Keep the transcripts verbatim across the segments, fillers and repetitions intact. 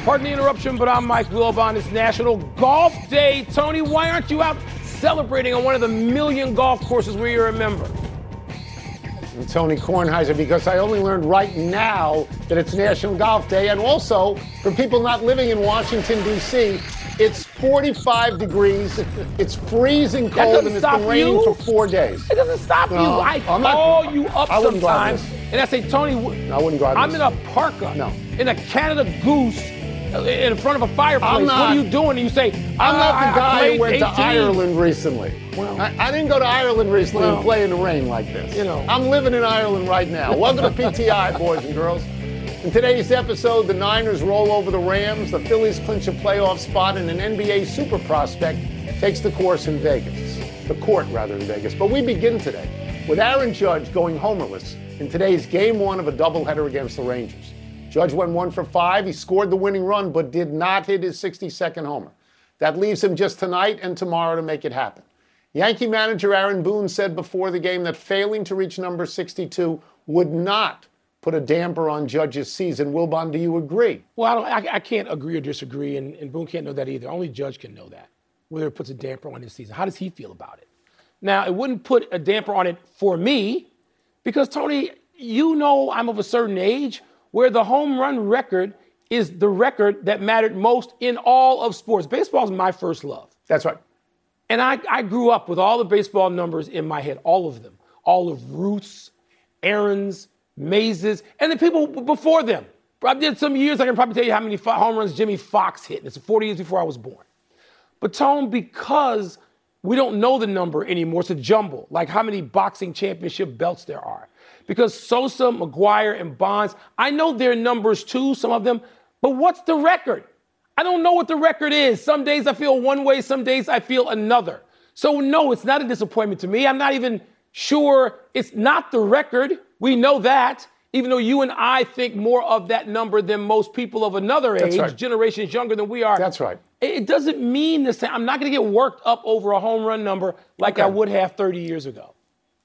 Pardon the interruption, but I'm Mike Wilbon. It's National Golf Day. Tony, why aren't you out celebrating on one of the million golf courses where you're a member? I'm Tony Kornheiser, because I only learned right now that it's National Golf Day. And also, for people not living in Washington, D C, it's forty-five degrees, it's freezing cold, and it's been raining you. for four days. It doesn't stop No, you. I I'm call not, you up I wouldn't sometimes, go and I say, Tony, I wouldn't go out I'm this. in a parka, No. in a Canada Goose, in front of a fireplace. Not, what are you doing? And you say, I'm not I, the guy I who went eighteen. to Ireland recently. Well, I, I didn't go to Ireland recently well, and play in the rain like this. You know. I'm living in Ireland right now. Welcome to P T I, boys and girls. In today's episode, the Niners roll over the Rams, the Phillies clinch a playoff spot, and an N B A super prospect takes the course in Vegas. The court, rather, in Vegas. But we begin today with Aaron Judge going homerless in today's game one of a doubleheader against the Rangers. Judge went one for five. He scored the winning run, but did not hit his sixty-second homer. That leaves him just tonight and tomorrow to make it happen. Yankee manager Aaron Boone said before the game that failing to reach number sixty-two would not put a damper on Judge's season. Wilbon, do you agree? Well, I, don't, I, I can't agree or disagree, and, and Boone can't know that either. Only Judge can know that, whether it puts a damper on his season. How does he feel about it? Now, it wouldn't put a damper on it for me, because, Tony, you know I'm of a certain age where the home run record is the record that mattered most in all of sports. Baseball is my first love. That's right. And I, I grew up with all the baseball numbers in my head, all of them. All of Ruth's, Aaron's, Maze's, and the people before them. I did some years, I can probably tell you how many home runs Jimmy Fox hit. It's forty years before I was born. But Tone, because we don't know the number anymore, it's a jumble, like how many boxing championship belts there are. Because Sosa, McGuire, and Bonds, I know their numbers too, some of them, but what's the record? I don't know what the record is. Some days I feel one way, some days I feel another. So no, it's not a disappointment to me. I'm not even sure it's not the record. We know that, even though you and I think more of that number than most people of another age, right. generations younger than we are. That's right. It doesn't mean the same. I'm not going to get worked up over a home run number like Okay. I would have thirty years ago.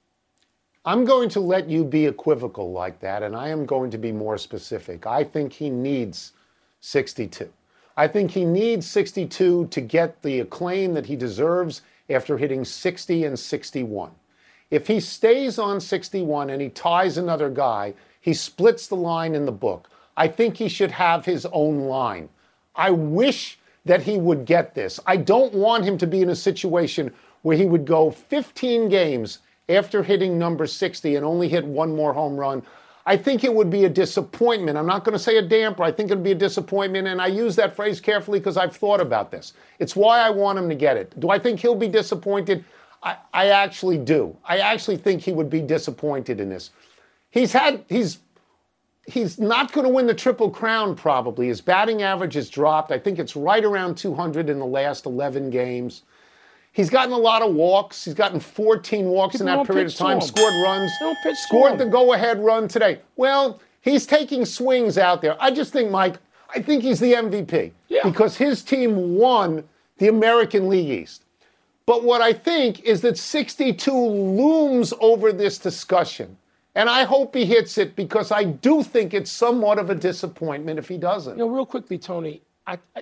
I'm going to let you be equivocal like that, and I am going to be more specific. I think he needs sixty-two. I think he needs sixty-two to get the acclaim that he deserves after hitting sixty and sixty-one. If he stays on sixty-one and he ties another guy, he splits the line in the book. I think he should have his own line. I wish that he would get this. I don't want him to be in a situation where he would go fifteen games after hitting number sixty and only hit one more home run. I think it would be a disappointment. I'm not going to say a damper. I think it would be a disappointment, and I use that phrase carefully because I've thought about this. It's why I want him to get it. Do I think he'll be disappointed? I, I actually do. I actually think he would be disappointed in this. He's had, he's, he's not going to win the Triple Crown probably. His batting average has dropped. I think it's right around two hundred in the last eleven games. He's gotten a lot of walks. He's gotten fourteen walks People in that don't period of pitch to time, him. scored runs, They don't pitch to scored him. the go-ahead run today. Well, he's taking swings out there. I just think, Mike, I think he's the M V P Yeah. because his team won the American League East. But what I think is that sixty-two looms over this discussion. And I hope he hits it because I do think it's somewhat of a disappointment if he doesn't. You know, real quickly, Tony, I, I,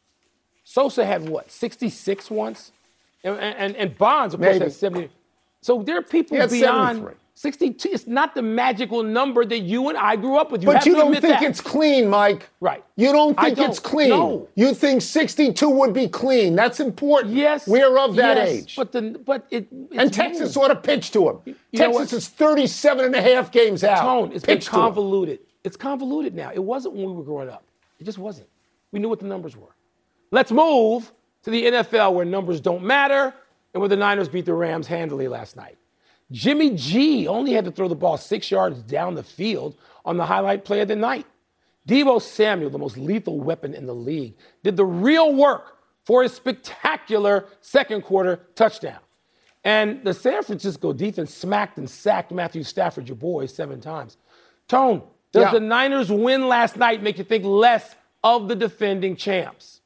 Sosa had what, sixty-six once? And, and, and Bonds, of course, Maybe. had seventy. So there are people He had beyond seventy-three. sixty-two. It's not the magical number that you and I grew up with. You But have you to don't admit think that. it's clean, Mike. Right. You don't I think don't. it's clean. No. You think sixty-two would be clean. That's important. Yes. We're of that yes, age. But, the, but it, it's and Texas moved. ought to pitch to him. You know Texas what? is thirty-seven and a half games out. Tone, it's been Pitch to him. convoluted. It's convoluted now. It wasn't when we were growing up. It just wasn't. We knew what the numbers were. Let's move to the N F L where numbers don't matter and where the Niners beat the Rams handily last night. Jimmy G only had to throw the ball six yards down the field on the highlight play of the night. Deebo Samuel, the most lethal weapon in the league, did the real work for his spectacular second quarter touchdown. And the San Francisco defense smacked and sacked Matthew Stafford, your boy, seven times. Tone, does Yeah. the Niners win last night make you think less of the defending champs?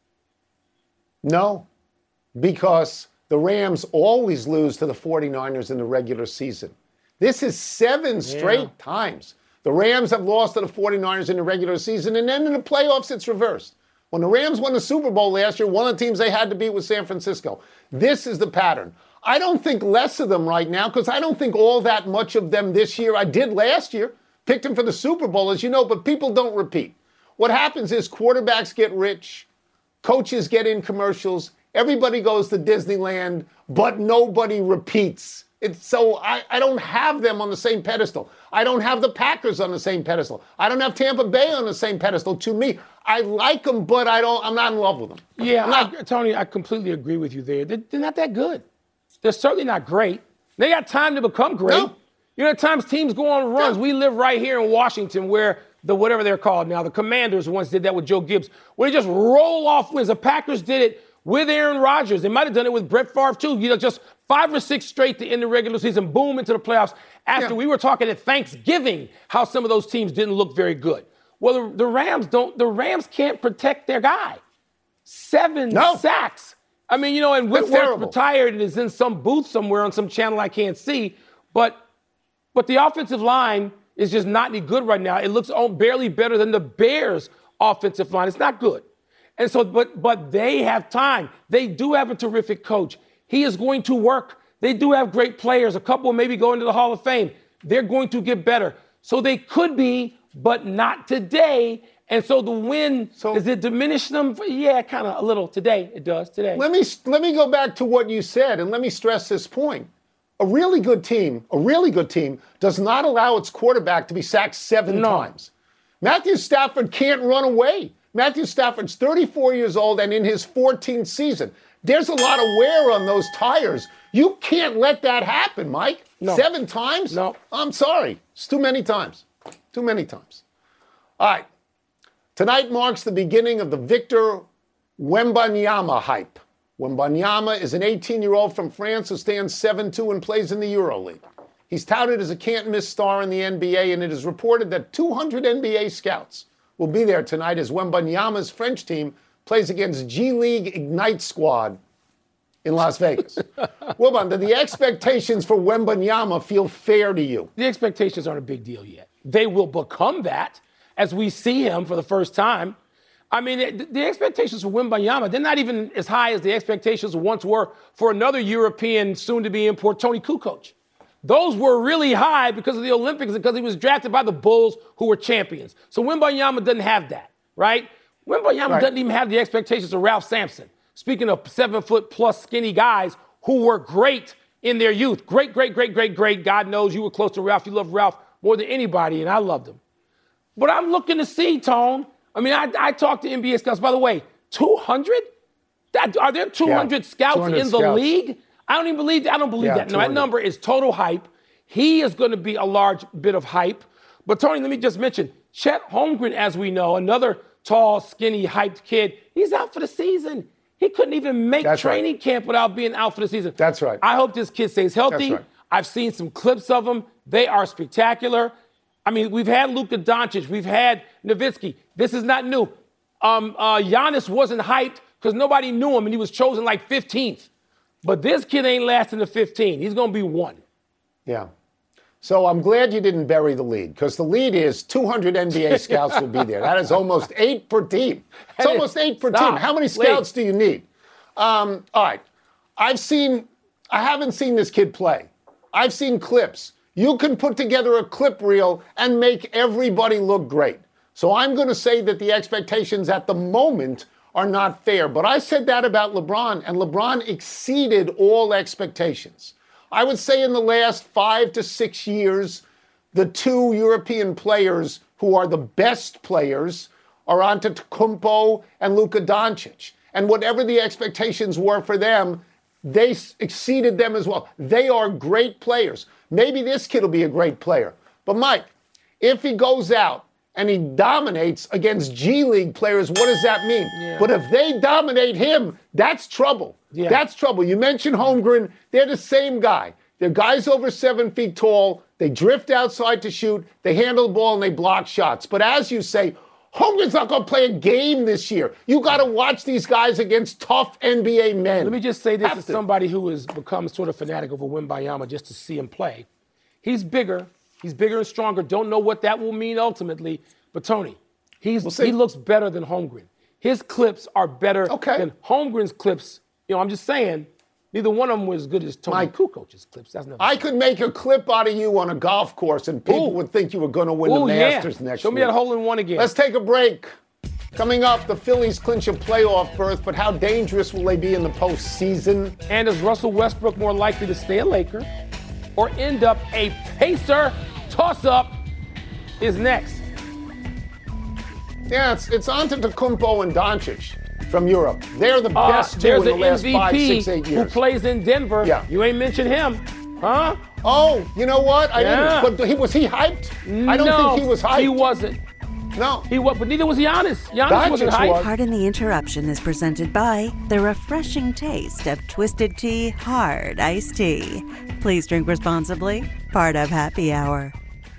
No, because the Rams always lose to the forty-niners in the regular season. This is seven straight Yeah. times. The Rams have lost to the forty-niners in the regular season, and then in the playoffs, it's reversed. When the Rams won the Super Bowl last year, one of the teams they had to beat was San Francisco. This is the pattern. I don't think less of them right now because I don't think all that much of them this year. I did last year, picked them for the Super Bowl, as you know, but people don't repeat. What happens is quarterbacks get rich, coaches get in commercials, everybody goes to Disneyland, but nobody repeats. It's so I, I don't have them on the same pedestal. I don't have the Packers on the same pedestal. I don't have Tampa Bay on the same pedestal. To me, I like them, but I don't. I'm not in love with them. Yeah, not, I, Tony, I completely agree with you there. They're, they're not that good. They're certainly not great. They got time to become great. No. You know, at times teams go on runs. Yeah. We live right here in Washington, where the whatever they're called now, the Commanders once did that with Joe Gibbs, where they just roll off wins. The Packers did it with Aaron Rodgers. They might have done it with Brett Favre too. You know, just five or six straight to end the regular season, boom, into the playoffs. After Yeah. we were talking at Thanksgiving, how some of those teams didn't look very good. Well, the, the Rams don't. The Rams can't protect their guy. Seven No. sacks. I mean, you know, and That's Whitworth terrible. retired and is in some booth somewhere on some channel I can't see. But but the offensive line is just not any good right now. It looks barely better than the Bears' offensive line. It's not good. And so, but but they have time. They do have a terrific coach. He is going to work. They do have great players. A couple maybe go into the Hall of Fame. They're going to get better. So they could be, but not today. And so the win, So- does it diminish them? Yeah, kind of a little. Today, it does. Today. Let me let me go back to what you said, and let me stress this point. A really good team, a really good team, does not allow its quarterback to be sacked seven No. times. Matthew Stafford can't run away. Matthew Stafford's thirty-four years old and in his fourteenth season. There's a lot of wear on those tires. You can't let that happen, Mike. No. Seven times? No. I'm sorry. It's too many times. Too many times. All right. Tonight marks the beginning of the Victor Wembanyama hype. Wembanyama is an eighteen-year-old from France who stands seven two and plays in the EuroLeague. He's touted as a can't-miss star in the N B A, and it is reported that two hundred N B A scouts will be there tonight as Wembanyama's French team plays against G League Ignite squad in Las Vegas. Wilbon, do the expectations for Wembanyama feel fair to you? The expectations aren't a big deal yet. They will become that as we see him for the first time. I mean, the, the expectations for Wembanyama, they're not even as high as the expectations once were for another European soon-to-be import, Tony Kukoc. Those were really high because of the Olympics and because he was drafted by the Bulls, who were champions. So Wembanyama doesn't have that, right? Wembanyama Right. doesn't even have the expectations of Ralph Sampson. Speaking of seven-foot-plus skinny guys who were great in their youth. Great, great, great, great, great. God knows you were close to Ralph. You loved Ralph more than anybody, and I loved him. But I'm looking to see, Tone. I mean, I, I talked to N B A scouts. By the way, two hundred? That, are there two hundred Yeah, scouts two hundred in the scouts. league? I don't even believe that. I don't believe Yeah, that. No, that two hundred. number is total hype. He is going to be a large bit of hype. But, Tony, let me just mention, Chet Holmgren, as we know, another tall, skinny, hyped kid, he's out for the season. He couldn't even make That's right. training camp without being out for the season. That's right. I hope this kid stays healthy. That's right. I've seen some clips of him. They are spectacular. I mean, we've had Luka Doncic. We've had Nowitzki. This is not new. Um, uh, Giannis wasn't hyped because nobody knew him, and he was chosen like fifteenth. But this kid ain't lasting the fifteen. He's going to be one. Yeah. So I'm glad you didn't bury the lead, because the lead is two hundred N B A scouts will be there. That is almost eight per team. It's That is- almost eight per stop. team. How many Wait. scouts do you need? Um, all right. I've seen, I haven't seen this kid play. I've seen clips. You can put together a clip reel and make everybody look great. So I'm going to say that the expectations at the moment are not fair. But I said that about LeBron, and LeBron exceeded all expectations. I would say in the last five to six years, the two European players who are the best players are Antetokounmpo and Luka Doncic. And whatever the expectations were for them, they s- exceeded them as well. They are great players. Maybe this kid will be a great player. But Mike, if he goes out and he dominates against G League players, what does that mean? Yeah. But if they dominate him, that's trouble. Yeah. That's trouble. You mentioned Holmgren. They're the same guy. They're guys over seven feet tall. They drift outside to shoot. They handle the ball and they block shots. But as you say, Holmgren's not going to play a game this year. You got to watch these guys against tough N B A men. Let me just say this Have as to. somebody who has become sort of fanatic over Wembanyama just to see him play. He's bigger. He's bigger and stronger. Don't know what that will mean ultimately. But, Tony, he's, We'll see. he looks better than Holmgren. his clips are better Okay. than Holmgren's clips. You know, I'm just saying, neither one of them was as good as Tony Mike, Kukoc's clips. That's never I could make a clip out of you on a golf course, and people Ooh. would think you were going to win Ooh, the yeah. Masters next Show me week. that hole in one again. Let's take a break. Coming up, the Phillies clinch a playoff berth, but how dangerous will they be in the postseason? And is Russell Westbrook more likely to stay a Laker or end up a Pacer? Toss-up is next. Yeah, it's, it's Antetokounmpo and Doncic from Europe. They're the Uh, best two there's in the an last M V P five, six, eight who years. plays in Denver. Yeah. You ain't mentioned him, huh? Oh, you know what? I Yeah. didn't. But he, was he hyped? I don't no, think he was hyped. He wasn't. No. He was, but neither was Giannis. Giannis Doncic wasn't hyped. was. Pardon the Interruption is presented by the refreshing taste of Twisted Tea Hard Iced Tea. Please drink responsibly. Part of Happy Hour.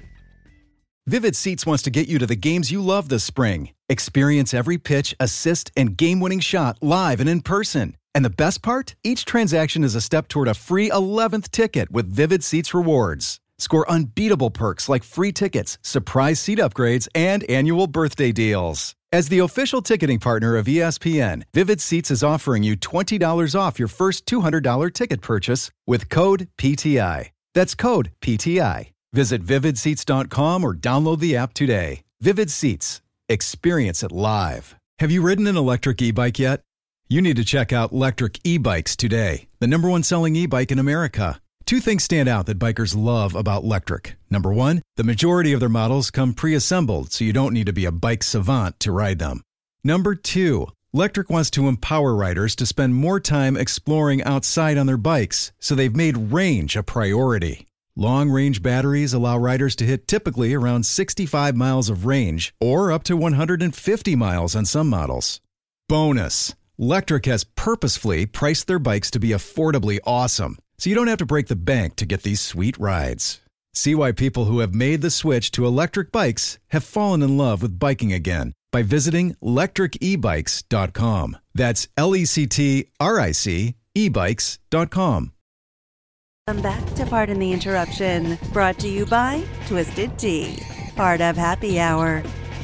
Vivid Seats wants to get you to the games you love this spring. Experience every pitch, assist, and game-winning shot live and in person. And the best part? Each transaction is a step toward a free eleventh ticket with Vivid Seats rewards. Score unbeatable perks like free tickets, surprise seat upgrades, and annual birthday deals. As the official ticketing partner of E S P N, Vivid Seats is offering you twenty dollars off your first two hundred dollars ticket purchase with code P T I. That's code P T I. Visit vivid seats dot com or download the app today. Vivid Seats. Experience it live. Have you ridden an electric e-bike yet? You need to check out Lectric E-Bikes today, the number one selling e-bike in America. Two things stand out that bikers love about Lectric. Number one, the majority of their models come pre-assembled, so you don't need to be a bike savant to ride them. Number two, Lectric wants to empower riders to spend more time exploring outside on their bikes, so they've made range a priority. Long-range batteries allow riders to hit typically around sixty-five miles of range or up to one hundred fifty miles on some models. Bonus, Lectric has purposefully priced their bikes to be affordably awesome, so you don't have to break the bank to get these sweet rides. See why people who have made the switch to electric bikes have fallen in love with biking again by visiting lectric e bikes dot com. That's L E C T R I C e bikes dot com. Welcome back to Pardon the Interruption, brought to you by Twisted Tea, part of Happy Hour.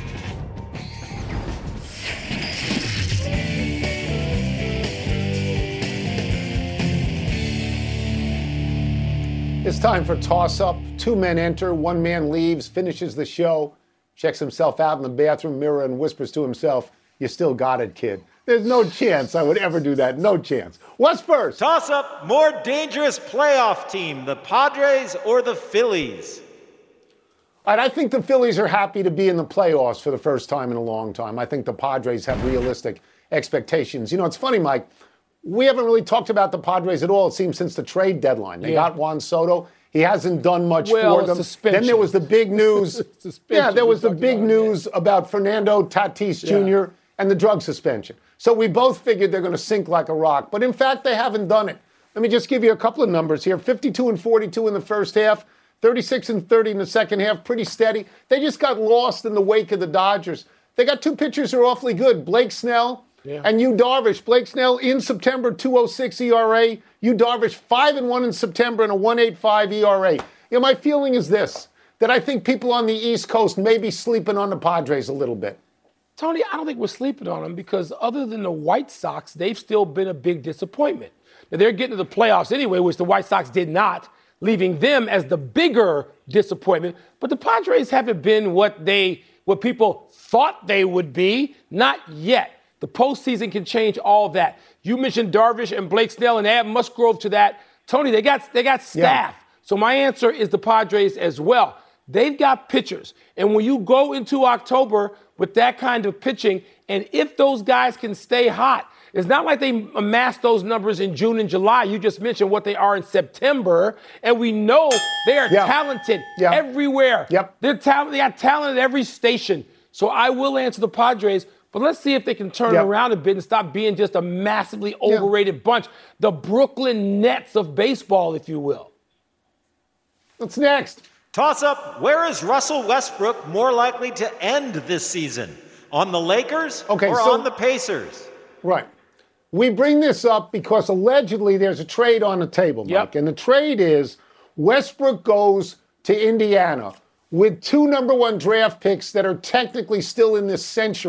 It's time for toss-up. Two men enter, one man leaves, finishes the show, checks himself out in the bathroom mirror and whispers to himself, "You still got it, kid." There's no chance I would ever do that. No chance. What's first? Toss up, more dangerous playoff team, the Padres or the Phillies? All right, I think the Phillies are happy to be in the playoffs for the first time in a long time. I think the Padres have realistic expectations. You know, it's funny, Mike. We haven't really talked about the Padres at all, it seems, since the trade deadline. They Yeah. got Juan Soto. He hasn't done much Well, for them. suspension. Then there was the big news. Suspension, yeah, there we was the talked big about news about Fernando Tatis Yeah. Junior and the drug suspension. So we both figured they're going to sink like a rock. But in fact, they haven't done it. Let me just give you a couple of numbers here. fifty-two and forty-two in the first half, thirty-six and thirty in the second half, pretty steady. They just got lost in the wake of the Dodgers. They got two pitchers who are awfully good, Blake Snell Yeah. and Yu Darvish. Blake Snell in September, two oh six E R A. Yu Darvish, five and one in September and a one eighty-five E R A. You know, my feeling is this, that I think people on the East Coast may be sleeping on the Padres a little bit. Tony, I don't think we're sleeping on them because other than the White Sox, they've still been a big disappointment. Now, they're getting to the playoffs anyway, which the White Sox did not, leaving them as the bigger disappointment. But the Padres haven't been what they, what people thought they would be, not yet. The postseason can change all that. You mentioned Darvish and Blake Snell and add Musgrove to that. Tony, they got they got staff. Yeah. So my answer is the Padres as well. They've got pitchers. And when you go into October with that kind of pitching, and if those guys can stay hot, it's not like they amassed those numbers in June and July. You just mentioned what they are in September. And we know they are Yeah. talented Yeah. everywhere. Yep. They're talent, they got talent at every station. So I will answer the Padres. But let's see if they can turn Yep. it around a bit and stop being just a massively overrated bunch. The Brooklyn Nets of baseball, if you will. What's next? Toss up, where is Russell Westbrook more likely to end this season? On the Lakers Okay, or so- on the Pacers? Right. We bring this up because allegedly there's a trade on the table, Mike. Yep. And the trade is Westbrook goes to Indiana with two number one draft picks that are technically still in this century.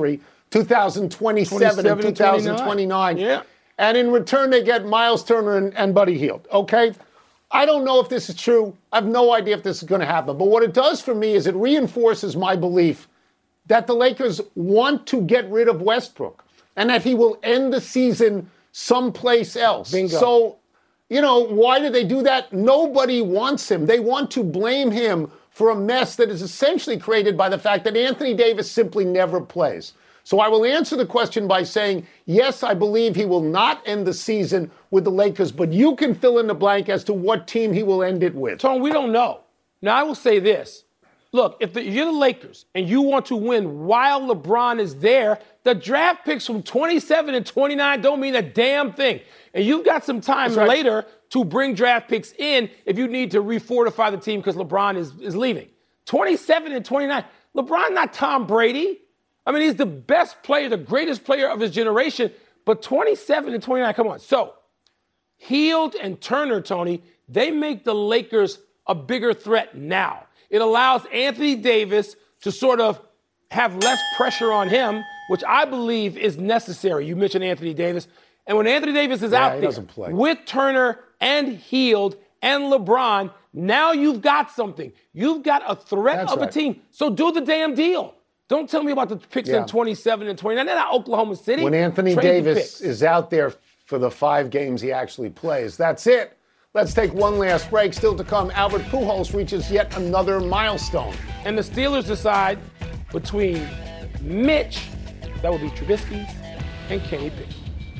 two thousand twenty-seven and two thousand twenty-nine. Yeah. And in return, they get Miles Turner and, and Buddy Hield. Okay? I don't know if this is true. I have no idea if this is going to happen. But what it does for me is it reinforces my belief that the Lakers want to get rid of Westbrook and that he will end the season someplace else. Bingo. So, you know, why do they do that? Nobody wants him. They want to blame him for a mess that is essentially created by the fact that Anthony Davis simply never plays. So I will answer the question by saying, yes, I believe he will not end the season with the Lakers, but you can fill in the blank as to what team he will end it with. Tone, we don't know. Now, I will say this. Look, if, the, if you're the Lakers and you want to win while LeBron is there, the draft picks from twenty-seven and twenty-nine don't mean a damn thing. And you've got some time That's right. later to bring draft picks in if you need to refortify the team because LeBron is, is leaving. twenty-seven and twenty-nine. LeBron not Tom Brady. I mean, he's the best player, the greatest player of his generation, but twenty-seven and twenty-nine, come on. So, Hield and Turner, Tony, they make the Lakers a bigger threat now. It allows Anthony Davis to sort of have less pressure on him, which I believe is necessary. You mentioned Anthony Davis. And when Anthony Davis is yeah, out he there doesn't play. with Turner and Hield and LeBron, now you've got something. You've got a threat That's of right. a team. So do the damn deal. Don't tell me about the picks Yeah. in twenty-seven and twenty-nine. They're not Oklahoma City. When Anthony Trade the Davis picks. is out there for the five games he actually plays. That's it. Let's take one last break. Still to come, Albert Pujols reaches yet another milestone. And the Steelers decide between Mitch, that would be Trubisky, and Kenny Pickett.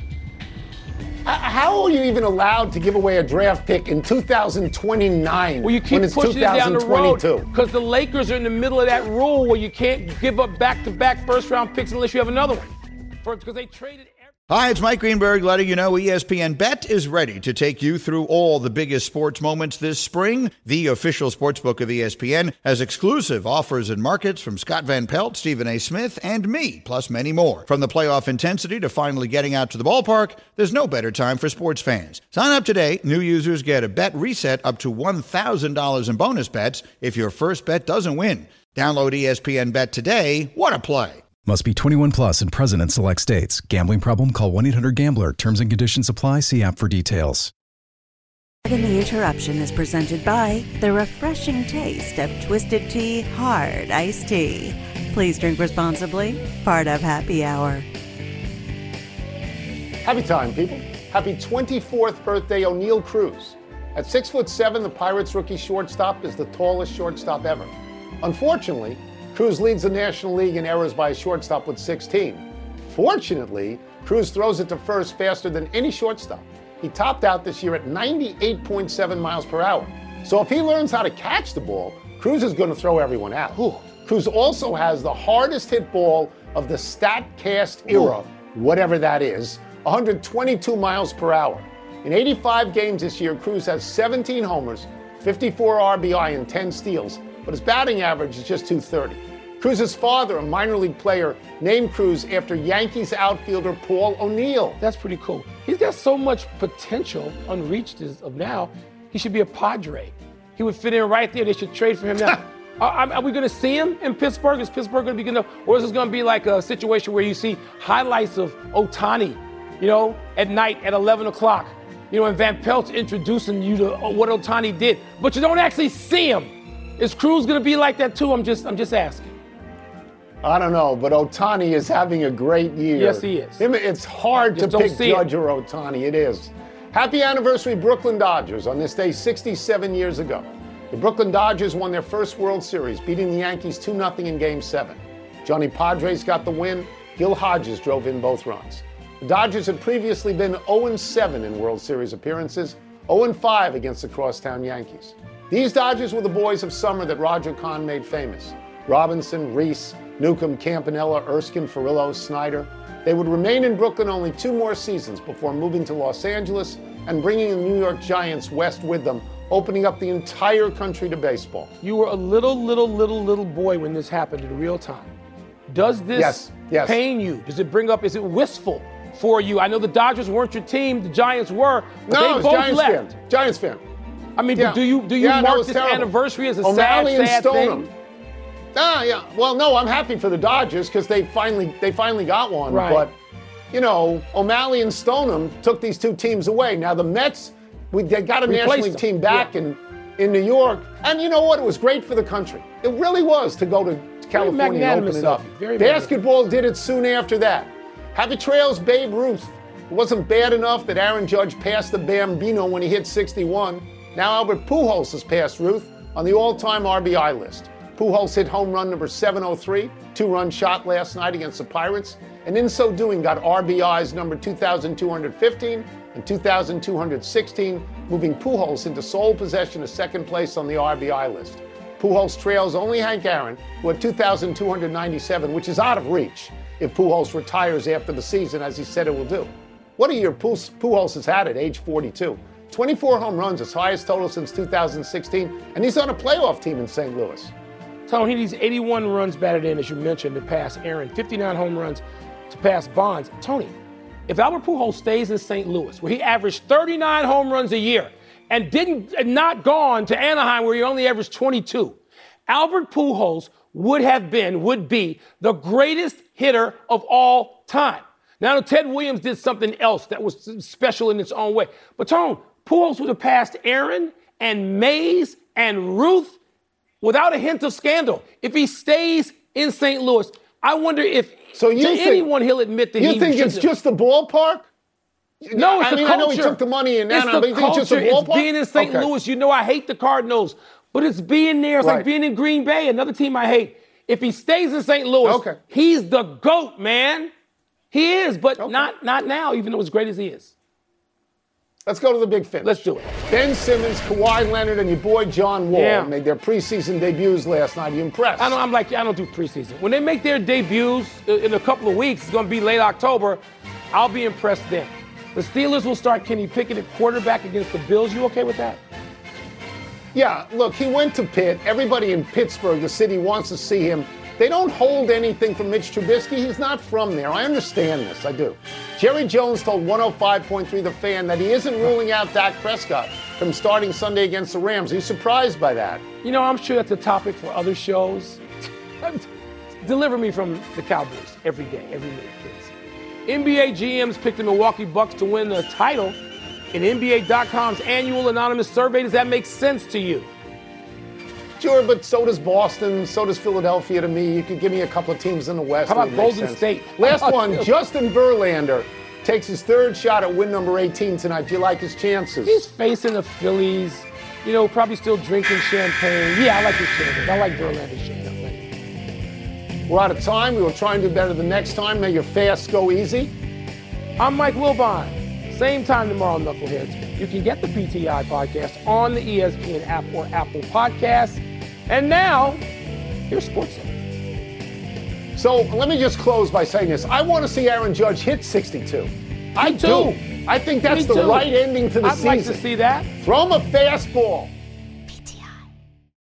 How are you even allowed to give away a draft pick in two thousand twenty-nine Well, you keep when it's pushing it down the road two thousand twenty-two? because the Lakers are in the middle of that rule where you can't give up back-to-back first-round picks unless you have another one. Because they traded. Hi, it's Mike Greenberg letting you know E S P N Bet is ready to take you through all the biggest sports moments this spring. The official sportsbook of E S P N has exclusive offers and markets from Scott Van Pelt, Stephen A. Smith, and me, plus many more. From the playoff intensity to finally getting out to the ballpark, there's no better time for sports fans. Sign up today. New users get a bet reset up to one thousand dollars in bonus bets if your first bet doesn't win. Download E S P N Bet today. What a play. Must be twenty-one plus and present in select states. Gambling problem? Call one eight hundred gambler. Terms and conditions apply. See app for details. Pardon the interruption is presented by the refreshing taste of Twisted Tea Hard Iced Tea. Please drink responsibly. Part of Happy Hour. Happy time, people. Happy twenty-fourth birthday, O'Neal Cruz. At six foot seven, the Pirates rookie shortstop is the tallest shortstop ever. Unfortunately, Cruz leads the National League in errors by a shortstop with sixteen. Fortunately, Cruz throws it to first faster than any shortstop. He topped out this year at ninety-eight point seven miles per hour. So if he learns how to catch the ball, Cruz is going to throw everyone out. Ooh. Cruz also has the hardest hit ball of the StatCast era, Ooh. whatever that is, one hundred twenty-two miles per hour. In eighty-five games this year, Cruz has seventeen homers, fifty-four R B I, and ten steals, but his batting average is just two thirty. Cruz's father, a minor league player, named Cruz after Yankees outfielder Paul O'Neill. That's pretty cool. He's got so much potential unreached as of now. He should be a Padre. He would fit in right there. They should trade for him now. are, are we going to see him in Pittsburgh? Is Pittsburgh going to be good enough? Or is this going to be like a situation where you see highlights of Ohtani, you know, at night at eleven o'clock? You know, and Van Pelt's introducing you to what Ohtani did, but you don't actually see him. Is Cruz going to be like that too? I'm just, I'm just asking. I don't know, but Ohtani is having a great year. Yes, he is. It's hard Just to don't pick see Judge it. or Ohtani. It is. Happy anniversary, Brooklyn Dodgers, on this day sixty-seven years ago. The Brooklyn Dodgers won their first World Series, beating the Yankees two nothing in Game seven. Johnny Padres got the win. Gil Hodges drove in both runs. The Dodgers had previously been oh and seven in World Series appearances, oh and five against the crosstown Yankees. These Dodgers were the boys of summer that Roger Kahn made famous. Robinson, Reese, Newcomb, Campanella, Erskine, Furillo, Snyder. They would remain in Brooklyn only two more seasons before moving to Los Angeles and bringing the New York Giants west with them, opening up the entire country to baseball. You were a little, little, little, little boy when this happened in real time. Does this Yes, yes. pain you? Does it bring up, is it wistful for you? I know the Dodgers weren't your team, the Giants were, but No, they it's both Giants left. fan. Giants fan. I mean, Yeah. but do you do you Yeah, that mark was this terrible. anniversary as a O'Malley sad, and sad Stoneham. thing? Ah, yeah. Well, no, I'm happy for the Dodgers because they finally they finally got one. Right. But, you know, O'Malley and Stoneham took these two teams away. Now, the Mets, we, they got a Replaced National League them. team back Yeah. in, in New York. And you know what? It was great for the country. It really was to go to California and open magnanimous it up. of you. Very Basketball did it soon after that. Happy Trails, Babe Ruth. It wasn't bad enough that Aaron Judge passed the Bambino when he hit sixty-one. Now Albert Pujols has passed Ruth on the all-time R B I list. Pujols hit home run number seven oh three, two-run shot last night against the Pirates, and in so doing got R B Is number two thousand two hundred fifteen and two thousand two hundred sixteen, moving Pujols into sole possession of second place on the R B I list. Pujols trails only Hank Aaron, who had two thousand two hundred ninety-seven, which is out of reach if Pujols retires after the season, as he said it will do. What a year Pujols has had at age forty-two. twenty-four home runs, his highest total since two thousand sixteen, and he's on a playoff team in Saint Louis. Tony, he needs eighty-one runs batted in, as you mentioned, to pass Aaron, fifty-nine home runs to pass Bonds. Tony, if Albert Pujols stays in Saint Louis, where he averaged thirty-nine home runs a year and didn't not gone to Anaheim, where he only averaged twenty-two, Albert Pujols would have been, would be, the greatest hitter of all time. Now, Ted Williams did something else that was special in its own way. But, Tone, Pujols would have passed Aaron and Mays and Ruth without a hint of scandal. If he stays in Saint Louis, I wonder if so you to think, anyone he'll admit that you he think it's have. just the ballpark? No, it's I the mean, culture. I know he took the money in It's Anaheim, the but you think culture. it's just the ballpark? It's being in Saint Okay. Louis. You know I hate the Cardinals, but it's being there. It's Right. like being in Green Bay, another team I hate. If he stays in Saint Louis, Okay. he's the GOAT, man. He is, but Okay. not not now, even though as great as he is. Let's go to the big finish. Let's do it. Ben Simmons, Kawhi Leonard, and your boy John Wall Yeah. made their preseason debuts last night. Are you impressed? I don't, I'm like, I don't do preseason. When they make their debuts in a couple of weeks, it's going to be late October, I'll be impressed then. The Steelers will start Kenny Pickett at quarterback against the Bills. You okay with that? Yeah, look, he went to Pitt. Everybody in Pittsburgh, the city, wants to see him. They don't hold anything from Mitch Trubisky. He's not from there. I understand this. I do. Jerry Jones told one oh five point three The Fan that he isn't ruling out Dak Prescott from starting Sunday against the Rams. Are you surprised by that? You know, I'm sure that's a topic for other shows. Deliver me from the Cowboys every day, every minute, please. N B A G Ms picked the Milwaukee Bucks to win the title in N B A dot com's annual anonymous survey. Does that make sense to you? Sure, but so does Boston, so does Philadelphia to me. You could give me a couple of teams in the West. How about it would make Golden sense. State? Last How about one, you? Justin Verlander takes his third shot at win number eighteen tonight. Do you like his chances? He's facing the Phillies, you know, probably still drinking champagne. Yeah, I like his chances. I like Verlander's chances. We're out of time. We will try and do better the next time. May your fast go easy. I'm Mike Wilbon. Same time tomorrow, Knuckleheads. You can get the P T I podcast on the E S P N app or Apple Podcasts. And now, here's Sports Center. So let me just close by saying this. I want to see Aaron Judge hit sixty-two. I too. do. I think that's Me the too. right ending to the I'd season. like to see that. Throw him a fastball.